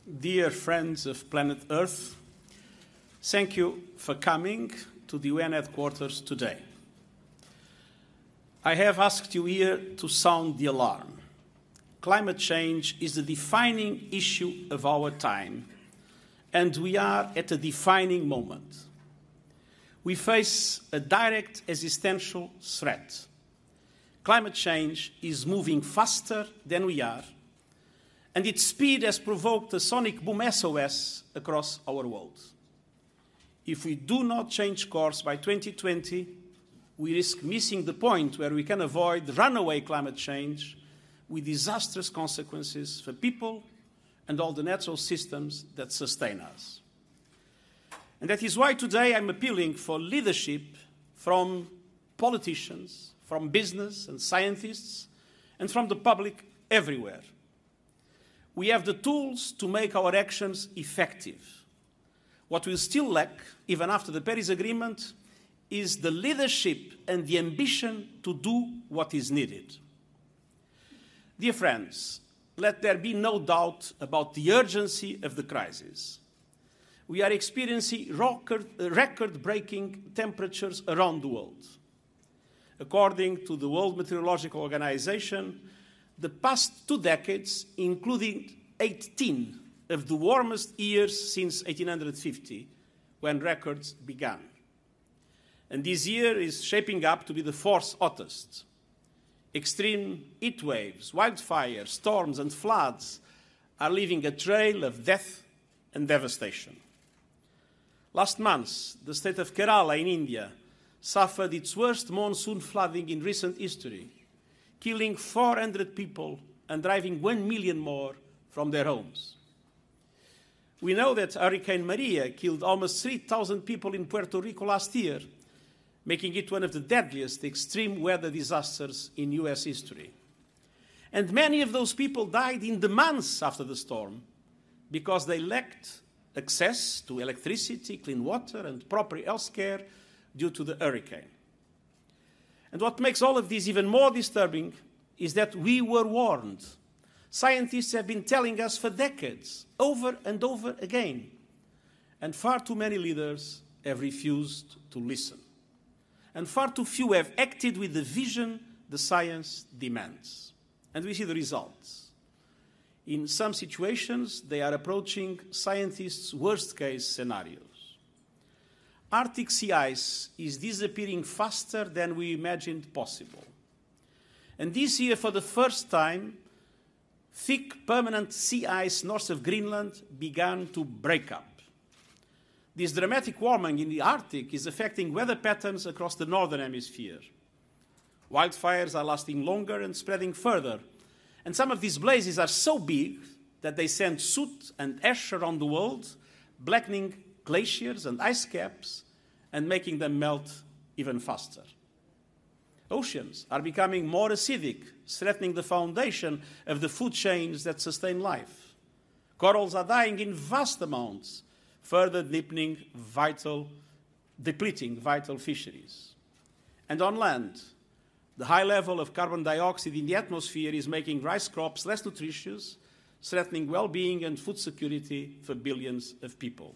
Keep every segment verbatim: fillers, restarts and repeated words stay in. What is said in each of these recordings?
Dear friends of planet Earth, thank you for coming to the U N headquarters today. I have asked you here to sound the alarm. Climate change is the defining issue of our time, and we are at a defining moment. We face a direct existential threat. Climate change is moving faster than we are, and its speed has provoked a sonic boom S O S across our world. If we do not change course by twenty twenty, we risk missing the point where we can avoid runaway climate change with disastrous consequences for people and all the natural systems that sustain us. And that is why today I'm appealing for leadership from politicians, from business and scientists, and from the public everywhere. We have the tools to make our actions effective. What we still lack, even after the Paris Agreement, is the leadership and the ambition to do what is needed. Dear friends, let there be no doubt about the urgency of the crisis. We are experiencing record, record-breaking temperatures around the world. According to the World Meteorological Organization, the past two decades, including eighteen of the warmest years since eighteen fifty, when records began. And this year is shaping up to be the fourth hottest. Extreme heat waves, wildfires, storms, and floods are leaving a trail of death and devastation. Last month, the state of Kerala in India suffered its worst monsoon flooding in recent history, killing four hundred people and driving one million more from their homes. We know that Hurricane Maria killed almost three thousand people in Puerto Rico last year, making it one of the deadliest extreme weather disasters in U S history. And many of those people died in the months after the storm because they lacked access to electricity, clean water, and proper health care due to the hurricane. And what makes all of this even more disturbing is that we were warned. Scientists have been telling us for decades, over and over again, and far too many leaders have refused to listen. And far too few have acted with the vision the science demands. And we see the results. In some situations, they are approaching scientists' worst-case scenarios. Arctic sea ice is disappearing faster than we imagined possible. And this year, for the first time, thick, permanent sea ice north of Greenland began to break up. This dramatic warming in the Arctic is affecting weather patterns across the northern hemisphere. Wildfires are lasting longer and spreading further. And some of these blazes are so big that they send soot and ash around the world, blackening glaciers and ice caps and making them melt even faster. Oceans are becoming more acidic, threatening the foundation of the food chains that sustain life. Corals are dying in vast amounts, further deepening vital, depleting vital fisheries. And on land, the high level of carbon dioxide in the atmosphere is making rice crops less nutritious, threatening well-being and food security for billions of people.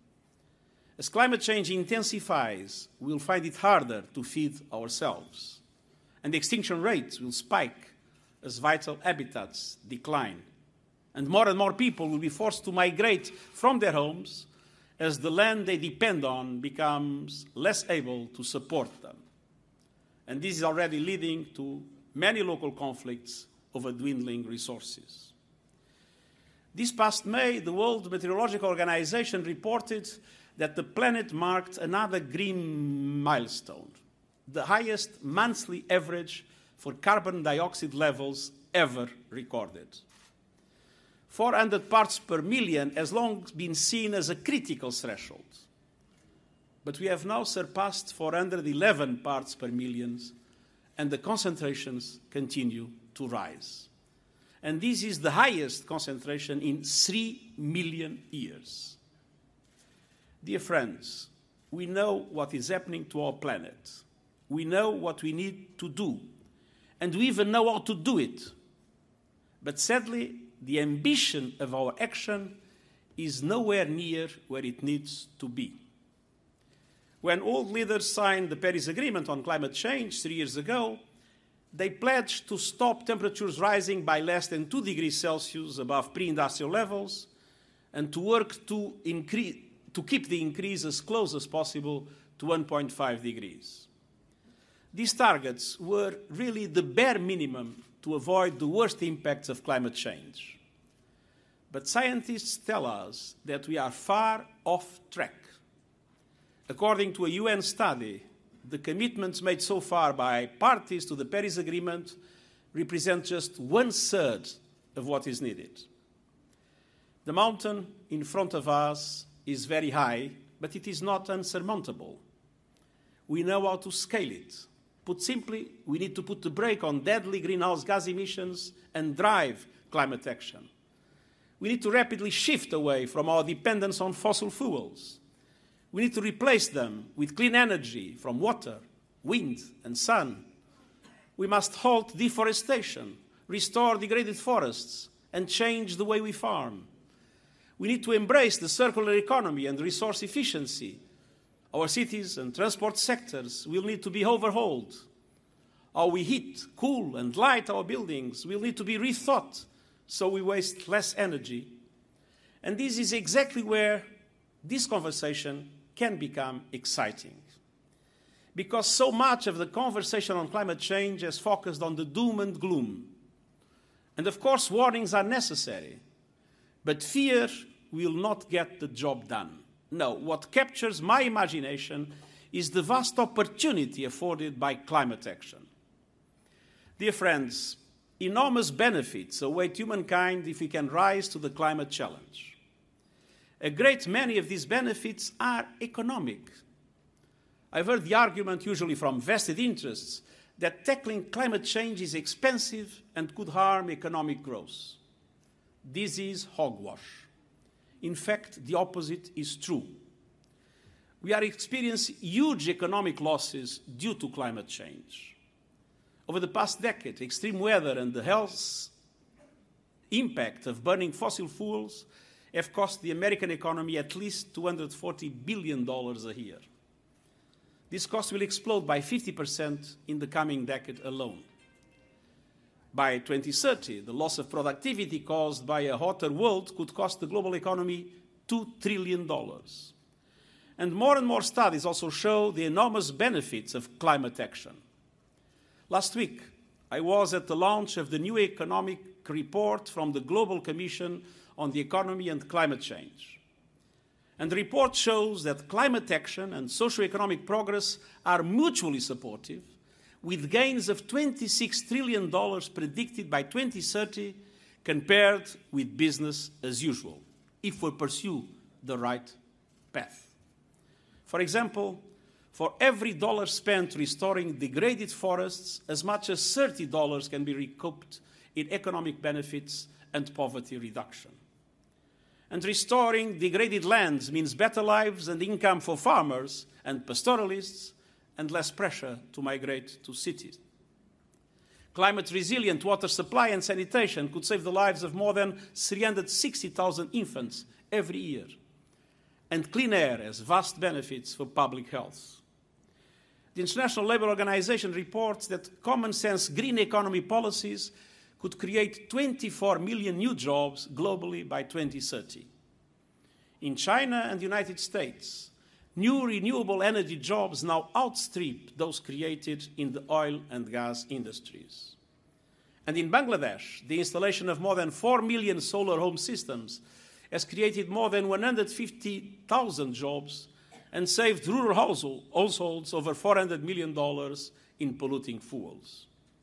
As climate change intensifies, we'll find it harder to feed ourselves, and the extinction rates will spike as vital habitats decline. And more and more people will be forced to migrate from their homes as the land they depend on becomes less able to support them. And this is already leading to many local conflicts over dwindling resources. This past May, the World Meteorological Organization reported that the planet marked another green milestone, the highest monthly average for carbon dioxide levels ever recorded. four hundred parts per million has long been seen as a critical threshold. But we have now surpassed four hundred eleven parts per million, and the concentrations continue to rise. And this is the highest concentration in three million years. Dear friends, we know what is happening to our planet. We know what we need to do, and we even know how to do it. But sadly, the ambition of our action is nowhere near where it needs to be. When world leaders signed the Paris Agreement on climate change three years ago, they pledged to stop temperatures rising by less than two degrees Celsius above pre-industrial levels and to work to, increase, to keep the increase as close as possible to one point five degrees. These targets were really the bare minimum to avoid the worst impacts of climate change. But scientists tell us that we are far off track. According to a U N study, the commitments made so far by parties to the Paris Agreement represent just one-third of what is needed. The mountain in front of us is very high, but it is not unsurmountable. We know how to scale it. Put simply, we need to put the brake on deadly greenhouse gas emissions and drive climate action. We need to rapidly shift away from our dependence on fossil fuels. We need to replace them with clean energy from water, wind, and sun. We must halt deforestation, restore degraded forests, and change the way we farm. We need to embrace the circular economy and resource efficiency. Our cities and transport sectors will need to be overhauled. How we heat, cool, and light our buildings will need to be rethought so we waste less energy. And this is exactly where this conversation can become exciting. Because so much of the conversation on climate change has focused on the doom and gloom. And of course, warnings are necessary. But fear will not get the job done. No, what captures my imagination is the vast opportunity afforded by climate action. Dear friends, enormous benefits await humankind if we can rise to the climate challenge. A great many of these benefits are economic. I've heard the argument, usually from vested interests, that tackling climate change is expensive and could harm economic growth. This is hogwash. In fact, the opposite is true. We are experiencing huge economic losses due to climate change. Over the past decade, extreme weather and the health impact of burning fossil fuels have cost the American economy at least two hundred forty billion dollars a year. This cost will explode by fifty percent in the coming decade alone. By twenty thirty, the loss of productivity caused by a hotter world could cost the global economy two trillion dollars. And more and more studies also show the enormous benefits of climate action. Last week, I was at the launch of the new economic report from the Global Commission on the Economy and Climate Change. And the report shows that climate action and socio-economic progress are mutually supportive, with gains of twenty-six trillion dollars predicted by twenty thirty compared with business as usual, if we pursue the right path. For example, for every dollar spent restoring degraded forests, as much as thirty dollars can be recouped in economic benefits and poverty reduction. And restoring degraded lands means better lives and income for farmers and pastoralists and less pressure to migrate to cities. Climate-resilient water supply and sanitation could save the lives of more than three hundred sixty thousand infants every year. And clean air has vast benefits for public health. The International Labour Organization reports that common-sense green economy policies could create twenty-four million new jobs globally by twenty thirty. In China and the United States, new renewable energy jobs now outstrip those created in the oil and gas industries. And in Bangladesh, the installation of more than four million solar home systems has created more than one hundred fifty thousand jobs and saved rural households over four hundred million dollars in polluting fuels.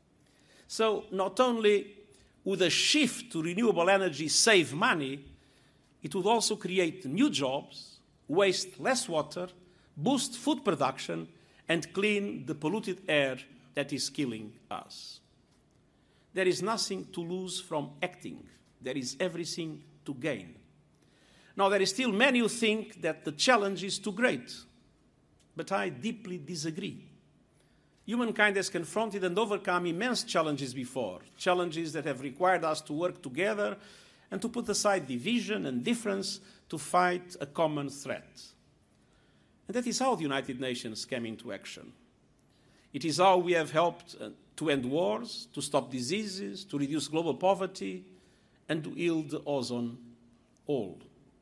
So not only would a shift to renewable energy save money, it would also create new jobs, waste less water, boost food production, and clean the polluted air that is killing us. There is nothing to lose from acting. There is everything to gain. Now, there is still many who think that the challenge is too great, but I deeply disagree. Humankind has confronted and overcome immense challenges before, challenges that have required us to work together and to put aside division and difference to fight a common threat. And that is how the United Nations came into action. It is how we have helped uh, to end wars, to stop diseases, to reduce global poverty, and to heal the ozone hole.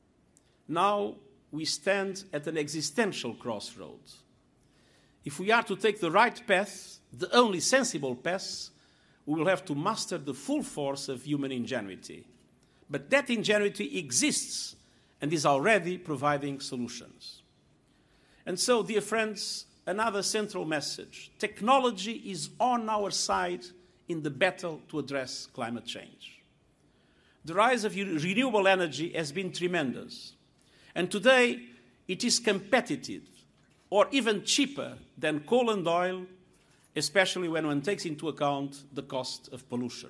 Now we stand at an existential crossroads. If we are to take the right path, the only sensible path, we will have to master the full force of human ingenuity. But that ingenuity exists and is already providing solutions. And so, dear friends, another central message. Technology is on our side in the battle to address climate change. The rise of renewable energy has been tremendous. And today, it is competitive or even cheaper than coal and oil, especially when one takes into account the cost of pollution.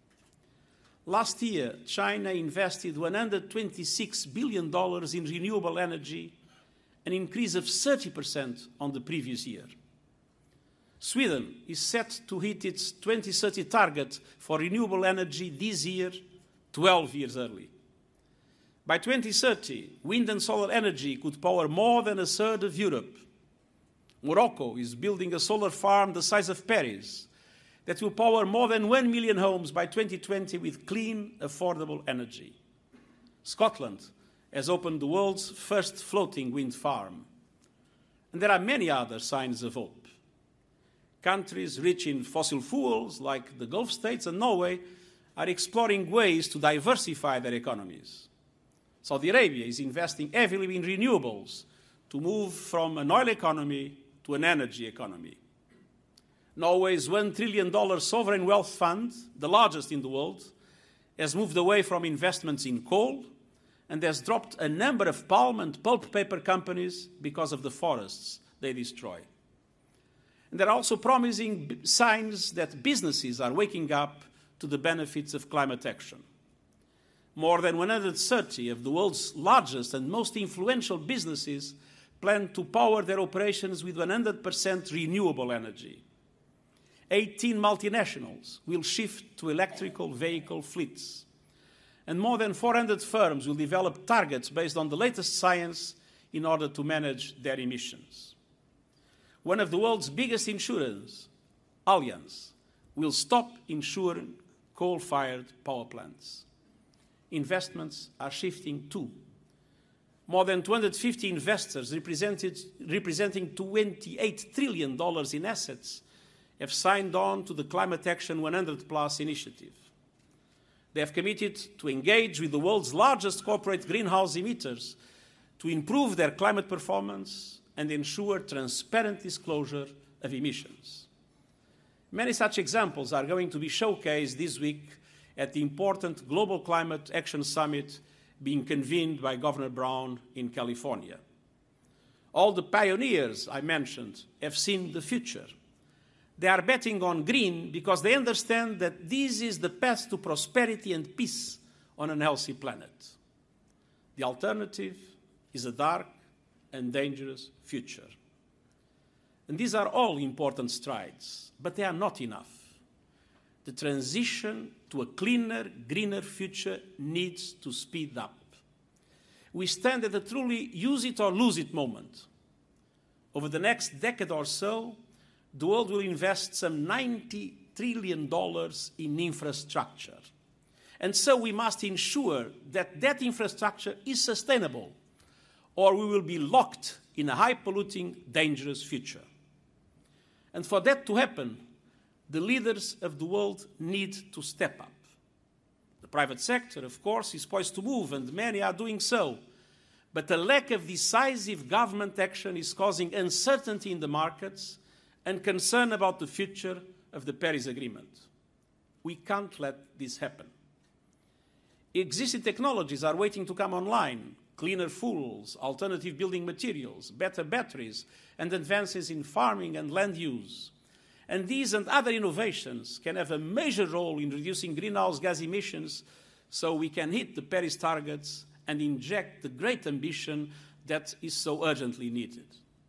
Last year, China invested one hundred twenty-six billion dollars in renewable energy, an increase of thirty percent on the previous year. Sweden is set to hit its twenty thirty target for renewable energy this year, twelve years early. By twenty thirty, wind and solar energy could power more than a third of Europe. Morocco is building a solar farm the size of Paris that will power more than one million homes by twenty twenty with clean, affordable energy. Scotland has opened the world's first floating wind farm. And there are many other signs of hope. Countries rich in fossil fuels, like the Gulf states and Norway, are exploring ways to diversify their economies. Saudi Arabia is investing heavily in renewables to move from an oil economy to an energy economy. Norway's one trillion dollars sovereign wealth fund, the largest in the world, has moved away from investments in coal and has dropped a number of palm and pulp paper companies because of the forests they destroy. And there are also promising signs that businesses are waking up to the benefits of climate action. More than one hundred thirty of the world's largest and most influential businesses plan to power their operations with one hundred percent renewable energy. eighteen multinationals will shift to electrical vehicle fleets. And more than four hundred firms will develop targets based on the latest science in order to manage their emissions. One of the world's biggest insurers, Allianz, will stop insuring coal-fired power plants. Investments are shifting too. More than two hundred fifty investors representing twenty-eight trillion dollars in assets have signed on to the Climate Action one hundred plus initiative. They have committed to engage with the world's largest corporate greenhouse emitters to improve their climate performance and ensure transparent disclosure of emissions. Many such examples are going to be showcased this week at the important Global Climate Action Summit being convened by Governor Brown in California. All the pioneers I mentioned have seen the future. They are betting on green because they understand that this is the path to prosperity and peace on an healthy planet. The alternative is a dark and dangerous future. And these are all important strides, but they are not enough. The transition to a cleaner, greener future needs to speed up. We stand at a truly use it or lose it moment. Over the next decade or so, the world will invest some ninety trillion dollars in infrastructure. And so we must ensure that that infrastructure is sustainable, or we will be locked in a high-polluting, dangerous future. And for that to happen, the leaders of the world need to step up. The private sector, of course, is poised to move, and many are doing so. But a lack of decisive government action is causing uncertainty in the markets and concern about the future of the Paris Agreement. We can't let this happen. Existing technologies are waiting to come online: cleaner fuels, alternative building materials, better batteries, and advances in farming and land use. And these and other innovations can have a major role in reducing greenhouse gas emissions so we can hit the Paris targets and inject the great ambition that is so urgently needed.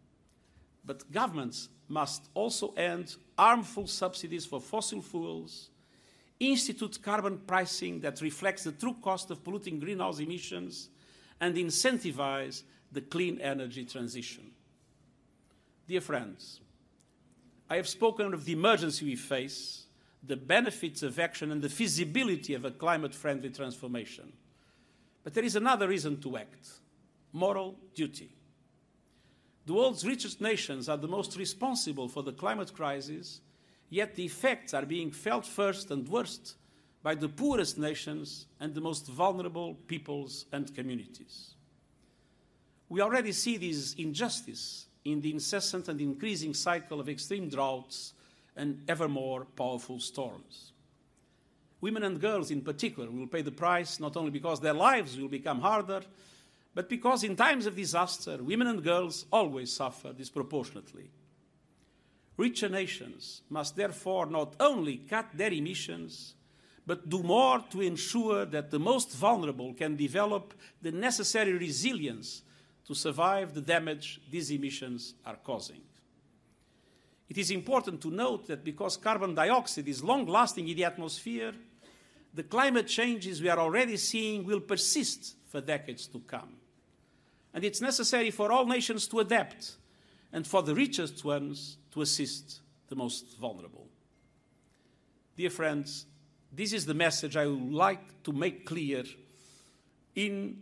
But governments must also end harmful subsidies for fossil fuels, institute carbon pricing that reflects the true cost of polluting greenhouse emissions, and incentivize the clean energy transition. Dear friends, I have spoken of the emergency we face, the benefits of action, and the feasibility of a climate-friendly transformation. But there is another reason to act: moral duty. The world's richest nations are the most responsible for the climate crisis, yet the effects are being felt first and worst by the poorest nations and the most vulnerable peoples and communities. We already see this injustice in the incessant and increasing cycle of extreme droughts and ever more powerful storms. Women and girls in particular will pay the price, not only because their lives will become harder, but because in times of disaster, women and girls always suffer disproportionately. Richer nations must therefore not only cut their emissions, but do more to ensure that the most vulnerable can develop the necessary resilience to survive the damage these emissions are causing. It is important to note that because carbon dioxide is long-lasting in the atmosphere, the climate changes we are already seeing will persist for decades to come. And it's necessary for all nations to adapt and for the richest ones to assist the most vulnerable. Dear friends, this is the message I would like to make clear in,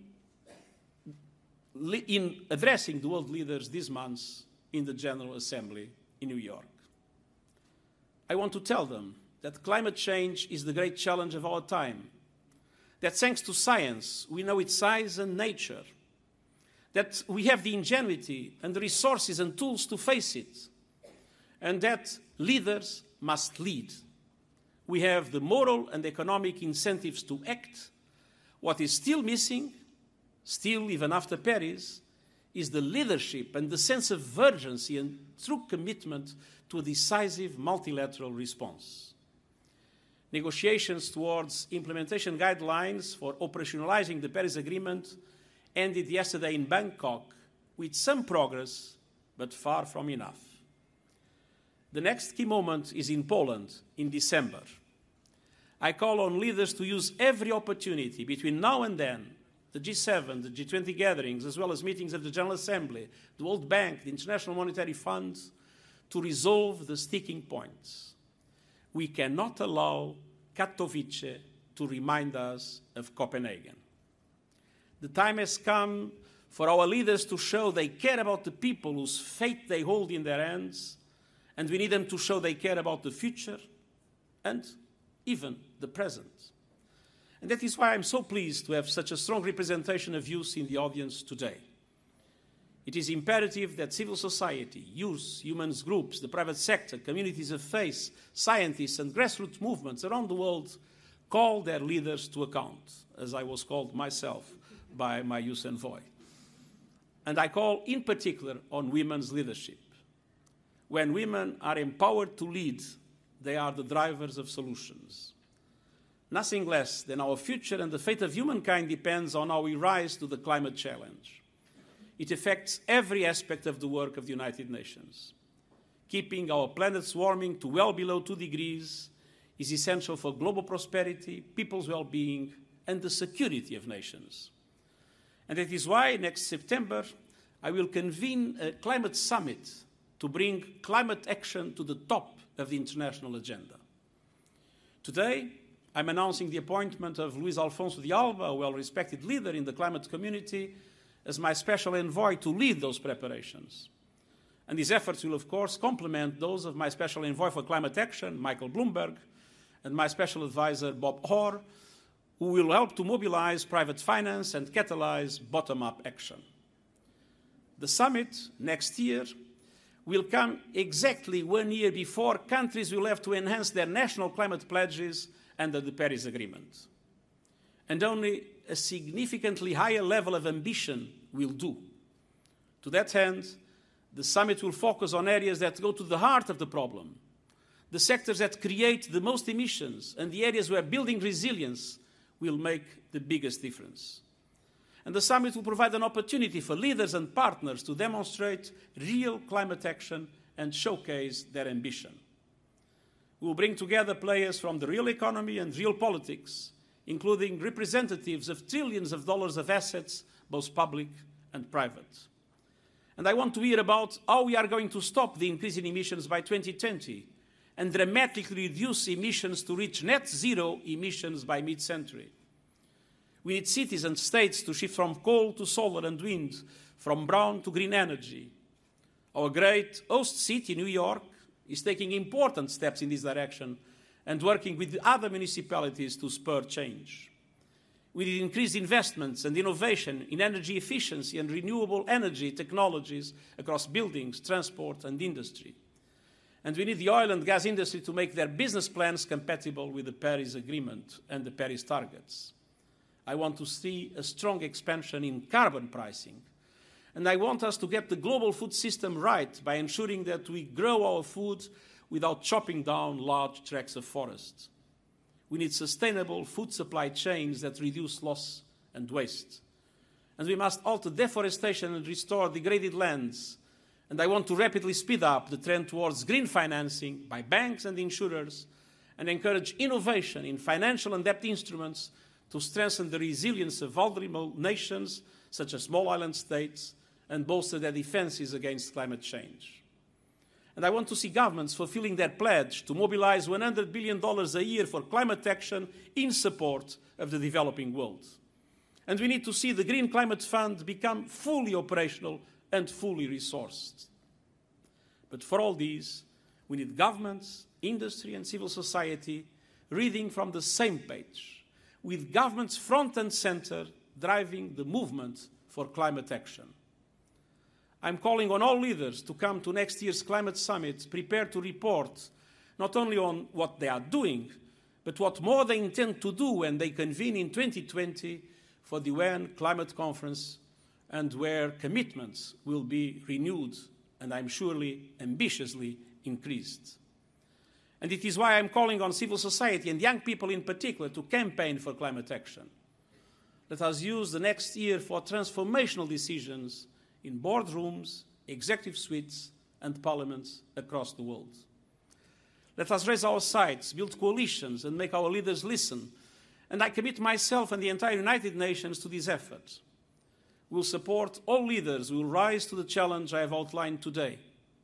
in addressing the world leaders this month in the General Assembly in New York. I want to tell them that climate change is the great challenge of our time, that thanks to science, we know its size and nature, that we have the ingenuity and the resources and tools to face it, and that leaders must lead. We have the moral and economic incentives to act. What is still missing, still even after Paris, is the leadership and the sense of urgency and true commitment to a decisive multilateral response. Negotiations towards implementation guidelines for operationalizing the Paris Agreement ended yesterday in Bangkok with some progress, but far from enough. The next key moment is in Poland in December. I call on leaders to use every opportunity between now and then, the G seven, the G twenty gatherings, as well as meetings of the General Assembly, the World Bank, the International Monetary Fund, to resolve the sticking points. We cannot allow Katowice to remind us of Copenhagen. The time has come for our leaders to show they care about the people whose fate they hold in their hands, and we need them to show they care about the future and even the present. And that is why I'm so pleased to have such a strong representation of youth in the audience today. It is imperative that civil society, youth, human groups, the private sector, communities of faith, scientists, and grassroots movements around the world call their leaders to account, as I was called myself by my youth envoy. And I call in particular on women's leadership. When women are empowered to lead, they are the drivers of solutions. Nothing less than our future and the fate of humankind depends on how we rise to the climate challenge. It affects every aspect of the work of the United Nations. Keeping our planet's warming to well below two degrees is essential for global prosperity, people's well-being, and the security of nations. And that is why next September I will convene a climate summit to bring climate action to the top of the international agenda. Today, I'm announcing the appointment of Luis Alfonso de Alba, a well-respected leader in the climate community, as my special envoy to lead those preparations. And these efforts will, of course, complement those of my special envoy for climate action, Michael Bloomberg, and my special advisor, Bob Orr, who will help to mobilize private finance and catalyze bottom-up action. The summit next year will come exactly one year before countries will have to enhance their national climate pledges under the Paris Agreement. And only a significantly higher level of ambition will do. To that end, the summit will focus on areas that go to the heart of the problem, the sectors that create the most emissions, and the areas where building resilience will make the biggest difference. And the summit will provide an opportunity for leaders and partners to demonstrate real climate action and showcase their ambition. We will bring together players from the real economy and real politics, including representatives of trillions of dollars of assets, both public and private. And I want to hear about how we are going to stop the increase in emissions by twenty twenty and dramatically reduce emissions to reach net zero emissions by mid-century. We need cities and states to shift from coal to solar and wind, from brown to green energy. Our great host city, New York, is taking important steps in this direction and working with other municipalities to spur change. We need increased investments and innovation in energy efficiency and renewable energy technologies across buildings, transport, and industry. And we need the oil and gas industry to make their business plans compatible with the Paris Agreement and the Paris targets. I want to see a strong expansion in carbon pricing. And I want us to get the global food system right by ensuring that we grow our food without chopping down large tracts of forest. We need sustainable food supply chains that reduce loss and waste. And we must alter deforestation and restore degraded lands. And I want to rapidly speed up the trend towards green financing by banks and insurers and encourage innovation in financial and debt instruments to strengthen the resilience of vulnerable nations, such as small island states, and bolster their defenses against climate change. And I want to see governments fulfilling their pledge to mobilize one hundred billion dollars a year for climate action in support of the developing world. And we need to see the Green Climate Fund become fully operational and fully resourced. But for all these, we need governments, industry, and civil society reading from the same page, with governments front and center driving the movement for climate action. I'm calling on all leaders to come to next year's climate summit prepared to report not only on what they are doing, but what more they intend to do when they convene in twenty twenty for the U N Climate Conference, and where commitments will be renewed and I'm surely ambitiously increased. And it is why I'm calling on civil society and young people in particular to campaign for climate action. Let us use the next year for transformational decisions in boardrooms, executive suites, and parliaments across the world. Let us raise our sights, build coalitions, and make our leaders listen. And I commit myself and the entire United Nations to this effort. We will support all leaders who will rise to the challenge I have outlined today.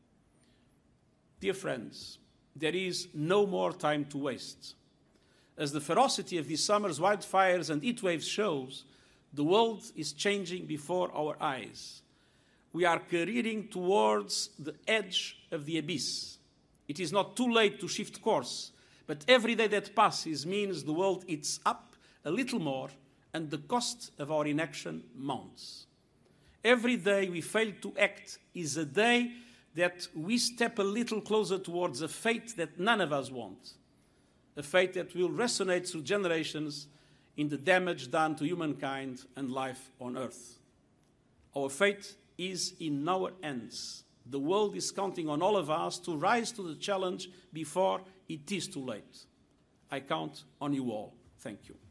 Dear friends, there is no more time to waste. As the ferocity of this summer's wildfires and heat waves shows, the world is changing before our eyes. We are careering towards the edge of the abyss. It is not too late to shift course, but every day that passes means the world eats up a little more and the cost of our inaction mounts. Every day we fail to act is a day that we step a little closer towards a fate that none of us want, a fate that will resonate through generations in the damage done to humankind and life on Earth. Our fate is in our hands. The world is counting on all of us to rise to the challenge before it is too late. I count on you all. Thank you.